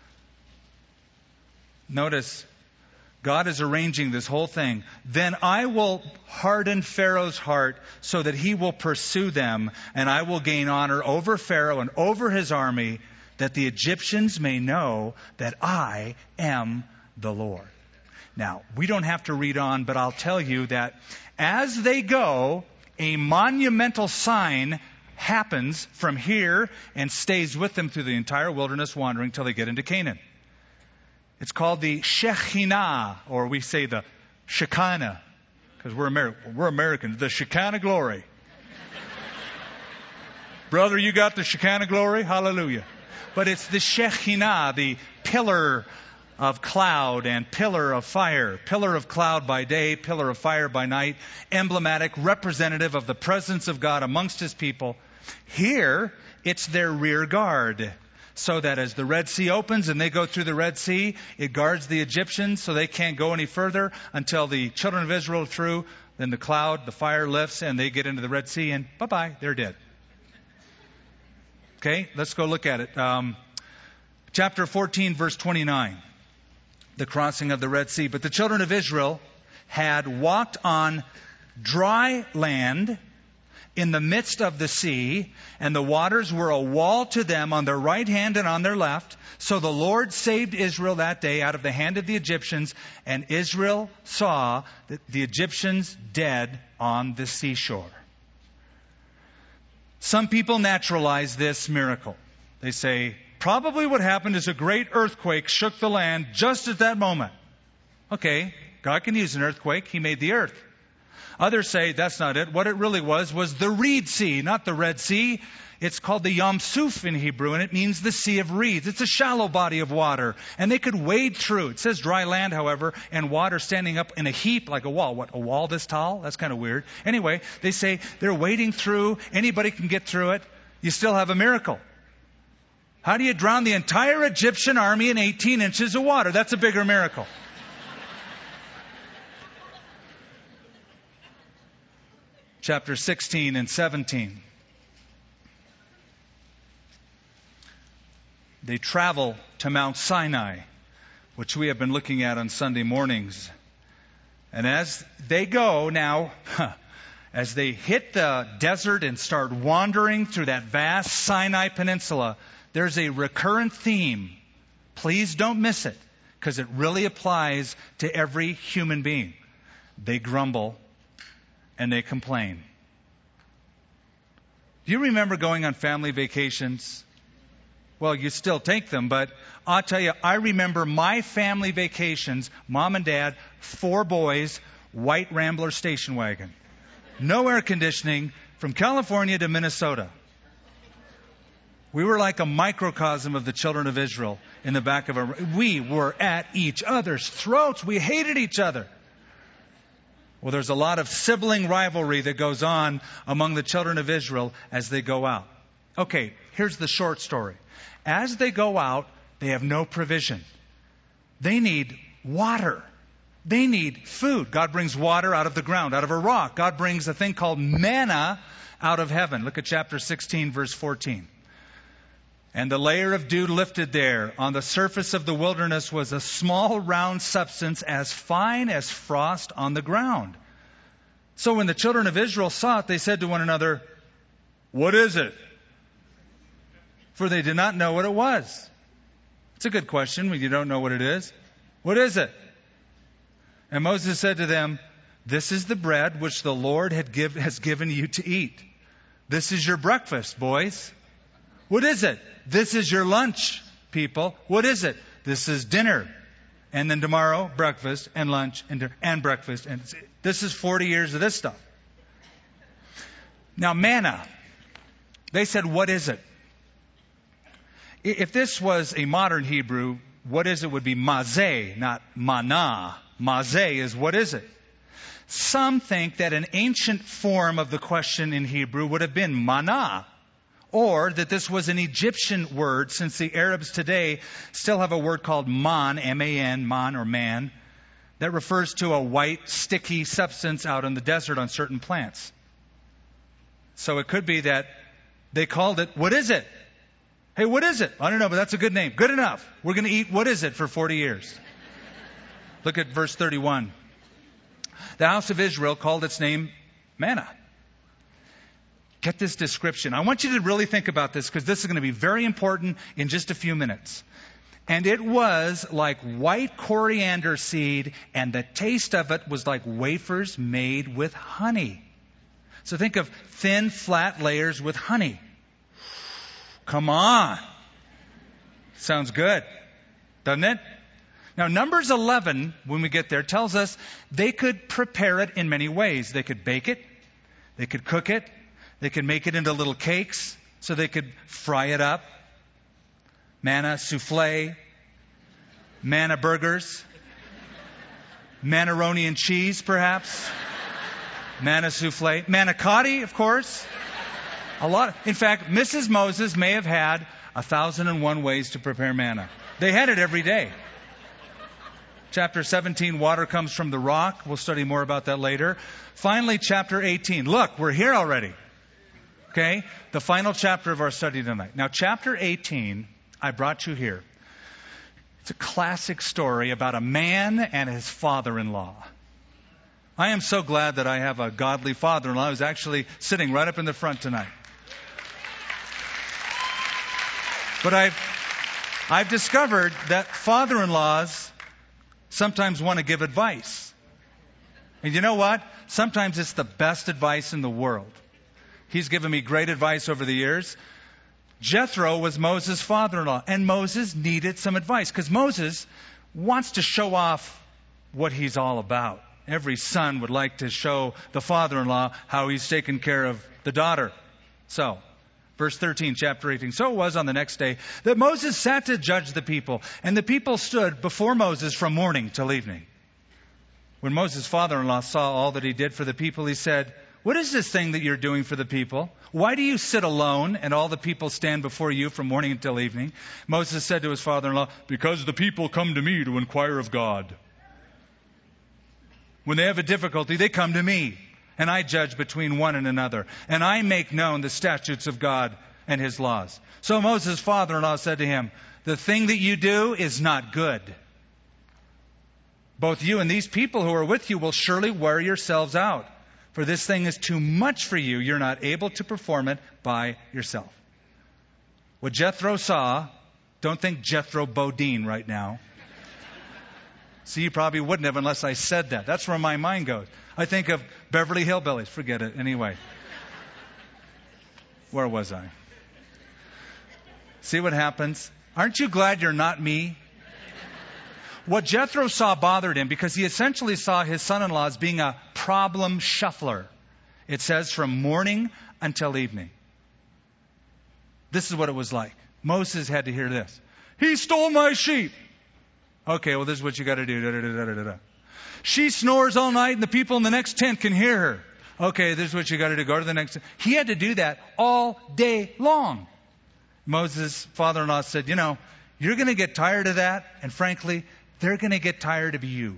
Notice, God is arranging this whole thing. Then I will harden Pharaoh's heart so that he will pursue them, and I will gain honor over Pharaoh and over his army, that the Egyptians may know that I am the Lord. Now, we don't have to read on, but I'll tell you that as they go, a monumental sign happens from here and stays with them through the entire wilderness wandering until they get into Canaan. It's called the Shekinah, or we say the Shekinah, because we're Americans. The Shekinah glory. Brother, you got the Shekinah glory? Hallelujah. But it's the Shekinah, the pillar of cloud and pillar of fire. Pillar of cloud by day, pillar of fire by night. Emblematic, representative of the presence of God amongst His people. Here, it's their rear guard. So that as the Red Sea opens and they go through the Red Sea, it guards the Egyptians so they can't go any further until the children of Israel are through. Then the cloud, the fire lifts, and they get into the Red Sea, and bye-bye, they're dead. Okay, let's go look at it. Chapter 14, verse 29. The crossing of the Red Sea. But the children of Israel had walked on dry land in the midst of the sea, and the waters were a wall to them on their right hand and on their left. So the Lord saved Israel that day out of the hand of the Egyptians, and Israel saw the Egyptians dead on the seashore. Some people naturalize this miracle. They say, probably what happened is a great earthquake shook the land just at that moment. Okay, God can use an earthquake. He made the earth. Others say that's not it. What it really was the Reed Sea, not the Red Sea. It's called the Yam Suf in Hebrew, and it means the Sea of Reeds. It's a shallow body of water, and they could wade through. It says dry land, however, and water standing up in a heap like a wall. What, a wall this tall? That's kind of weird. Anyway, they say they're wading through. Anybody can get through it. You still have a miracle. How do you drown the entire Egyptian army in 18 inches of water? That's a bigger miracle. Chapter 16 and 17. They travel to Mount Sinai, which we have been looking at on Sunday mornings. And as they go now, as they hit the desert and start wandering through that vast Sinai Peninsula, there's a recurrent theme. Please don't miss it, because it really applies to every human being. They grumble and they complain. Do you remember going on family vacations? Well, you still take them, but I'll tell you, I remember my family vacations, mom and dad, 4 boys, white Rambler station wagon. No air conditioning, from California to Minnesota. We were like a microcosm of the children of Israel in the back of a... We were at each other's throats. We hated each other. Well, there's a lot of sibling rivalry that goes on among the children of Israel as they go out. Okay, here's the short story. As they go out, they have no provision. They need water. They need food. God brings water out of the ground, out of a rock. God brings a thing called manna out of heaven. Look at chapter 16, verse 14. And the layer of dew lifted there on the surface of the wilderness was a small round substance as fine as frost on the ground. So when the children of Israel saw it, they said to one another, "What is it?" For they did not know what it was. It's a good question when you don't know what it is. What is it? And Moses said to them, "This is the bread which the Lord has given you to eat. This is your breakfast, boys." What is it? This is your lunch, people. What is it? This is dinner. And then tomorrow, breakfast and lunch and breakfast. And this is 40 years of this stuff. Now, manna. They said, what is it? If this was a modern Hebrew, what is it would be mazeh, not mana. Mazeh is what is it? Some think that an ancient form of the question in Hebrew would have been manna. Or that this was an Egyptian word, since the Arabs today still have a word called man, M-A-N, man or man, that refers to a white, sticky substance out in the desert on certain plants. So it could be that they called it, what is it? Hey, what is it? I don't know, but that's a good name. Good enough. We're going to eat what is it for 40 years. Look at verse 31. The house of Israel called its name manna. Get this description. I want you to really think about this, because this is going to be very important in just a few minutes. And it was like white coriander seed, and the taste of it was like wafers made with honey. So think of thin, flat layers with honey. Come on. Sounds good, doesn't it? Now, Numbers 11, when we get there, tells us they could prepare it in many ways. They could bake it. They could cook it. They could make it into little cakes, so they could fry it up. Manna souffle. Manna burgers. Manaroni and cheese, perhaps. Manna souffle. Manicotti, of course. A lot. In fact, Mrs. Moses may have had 1,001 ways to prepare manna. They had it every day. Chapter 17, water comes from the rock. We'll study more about that later. Finally, chapter 18. Look, we're here already. Okay? The final chapter of our study tonight. Now, chapter 18, I brought you here. It's a classic story about a man and his father-in-law. I am so glad that I have a godly father-in-law who's actually sitting right up in the front tonight. But I've discovered that father-in-laws sometimes want to give advice. And you know what? Sometimes it's the best advice in the world. He's given me great advice over the years. Jethro was Moses' father-in-law, and Moses needed some advice because Moses wants to show off what he's all about. Every son would like to show the father-in-law how he's taken care of the daughter. So, verse 13, chapter 18. So it was on the next day that Moses sat to judge the people, and the people stood before Moses from morning till evening. When Moses' father-in-law saw all that he did for the people, he said, "What is this thing that you're doing for the people? Why do you sit alone and all the people stand before you from morning until evening?" Moses said to his father-in-law, "Because the people come to me to inquire of God. When they have a difficulty, they come to me, and I judge between one and another, and I make known the statutes of God and his laws." So Moses' father-in-law said to him, "The thing that you do is not good. Both you and these people who are with you will surely wear yourselves out. For this thing is too much for you. You're not able to perform it by yourself." What Jethro saw, don't think Jethro Bodine right now. See, you probably wouldn't have unless I said that. That's where my mind goes. I think of Beverly Hillbillies. Forget it. Anyway. Where was I? See what happens? Aren't you glad you're not me? What Jethro saw bothered him because he essentially saw his son-in-law as being a problem shuffler. It says from morning until evening. This is what it was like. Moses had to hear this. "He stole my sheep." Okay, well, this is what you got to do. Da, da, da, da, da, da. "She snores all night and the people in the next tent can hear her." Okay, this is what you got to do. Go to the next tent. He had to do that all day long. Moses' father-in-law said, "You know, you're going to get tired of that. And frankly, they're going to get tired of you.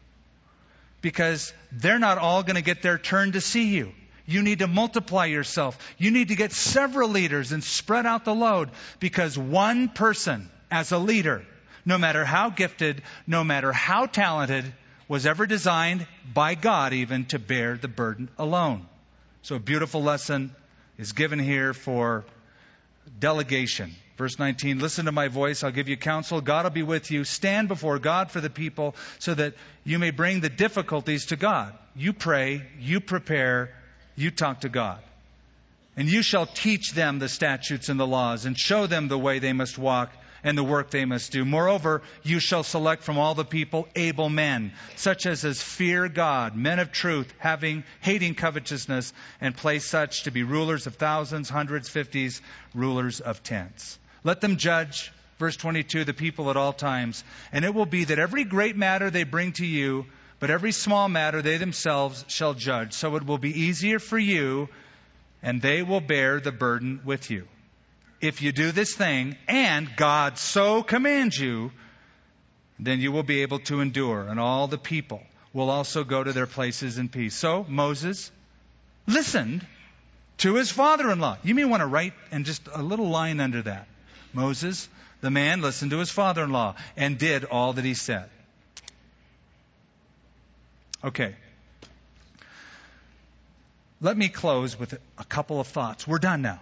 Because they're not all going to get their turn to see you. You need to multiply yourself. You need to get several leaders and spread out the load. Because one person as a leader, no matter how gifted, no matter how talented, was ever designed by God even to bear the burden alone." So a beautiful lesson is given here for delegation. Verse 19, "Listen to my voice. I'll give you counsel. God will be with you. Stand before God for the people so that you may bring the difficulties to God. You pray, you prepare, you talk to God. And you shall teach them the statutes and the laws and show them the way they must walk and the work they must do. Moreover, you shall select from all the people able men, such as fear God, men of truth, hating covetousness, and place such to be rulers of thousands, hundreds, fifties, rulers of tens. Let them judge," verse 22, "the people at all times. And it will be that every great matter they bring to you, but every small matter they themselves shall judge. So it will be easier for you, and they will bear the burden with you. If you do this thing, and God so commands you, then you will be able to endure, and all the people will also go to their places in peace." So Moses listened to his father-in-law. You may want to write and just a little line under that. Moses, the man, listened to his father-in-law and did all that he said. Okay. Let me close with a couple of thoughts. We're done now.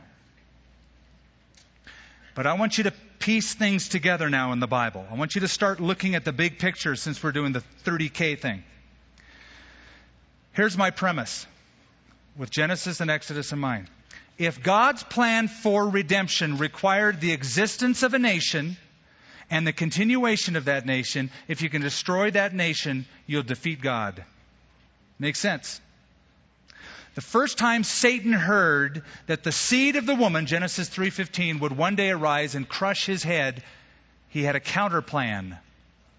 But I want you to piece things together now in the Bible. I want you to start looking at the big picture since we're doing the 30K thing. Here's my premise with Genesis and Exodus in mind. If God's plan for redemption required the existence of a nation and the continuation of that nation, if you can destroy that nation, you'll defeat God. Makes sense? The first time Satan heard that the seed of the woman, Genesis 3:15, would one day arise and crush his head, he had a counter plan.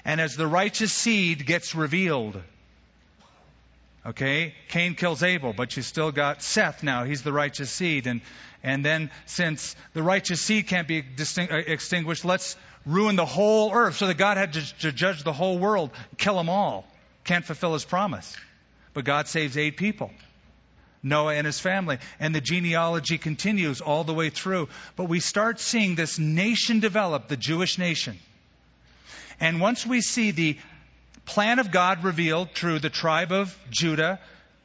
And as the righteous seed gets revealed, okay, Cain kills Abel, but you still got Seth now. He's the righteous seed. And then since the righteous seed can't be extinguished, let's ruin the whole earth. So that God had to judge the whole world, kill them all. Can't fulfill His promise. But God saves 8 people. Noah and his family. And the genealogy continues all the way through. But we start seeing this nation develop, the Jewish nation. And once we see the plan of God revealed through the tribe of Judah,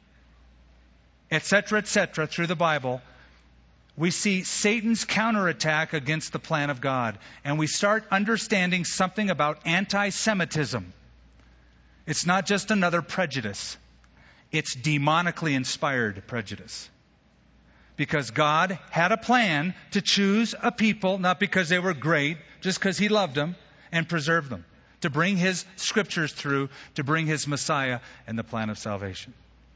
etc., through the Bible, we see Satan's counterattack against the plan of God. And we start understanding something about anti-Semitism. It's not just another prejudice. It's demonically inspired prejudice. Because God had a plan to choose a people, not because they were great, just because He loved them and preserved them. To bring His scriptures through, to bring His Messiah and the plan of salvation.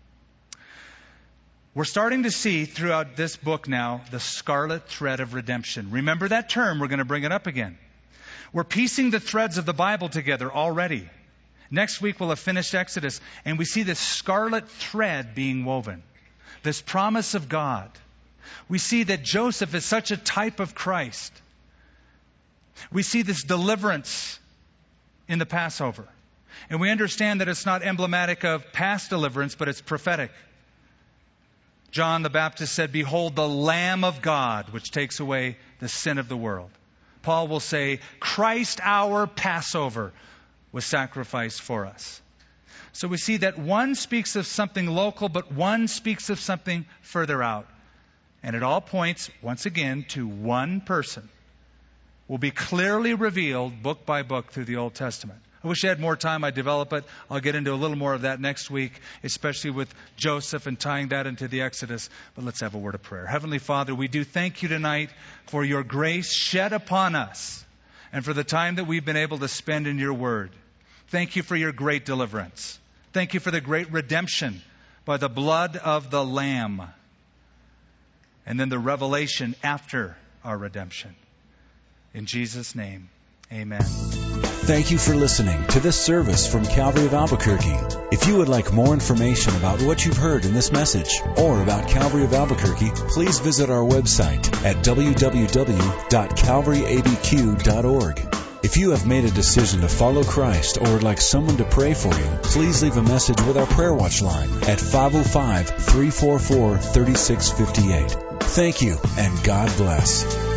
We're starting to see throughout this book now the scarlet thread of redemption. Remember that term, we're going to bring it up again. We're piecing the threads of the Bible together already. Next week we'll have finished Exodus, and we see this scarlet thread being woven. This promise of God. We see that Joseph is such a type of Christ. We see this deliverance in the Passover. And we understand that it's not emblematic of past deliverance, but it's prophetic. John the Baptist said, "Behold the Lamb of God, which takes away the sin of the world." Paul will say, "Christ our Passover was sacrificed for us." So we see that one speaks of something local, but one speaks of something further out. And it all points, once again, to one person. Will be clearly revealed book by book through the Old Testament. I wish I had more time. I'd develop it. I'll get into a little more of that next week, especially with Joseph and tying that into the Exodus. But let's have a word of prayer. Heavenly Father, we do thank You tonight for Your grace shed upon us and for the time that we've been able to spend in Your Word. Thank You for Your great deliverance. Thank You for the great redemption by the blood of the Lamb. And then the revelation after our redemption. In Jesus' name, amen. Thank you for listening to this service from Calvary of Albuquerque. If you would like more information about what you've heard in this message or about Calvary of Albuquerque, please visit our website at www.calvaryabq.org. If you have made a decision to follow Christ or would like someone to pray for you, please leave a message with our Prayer Watch line at 505-344-3658. Thank you, and God bless.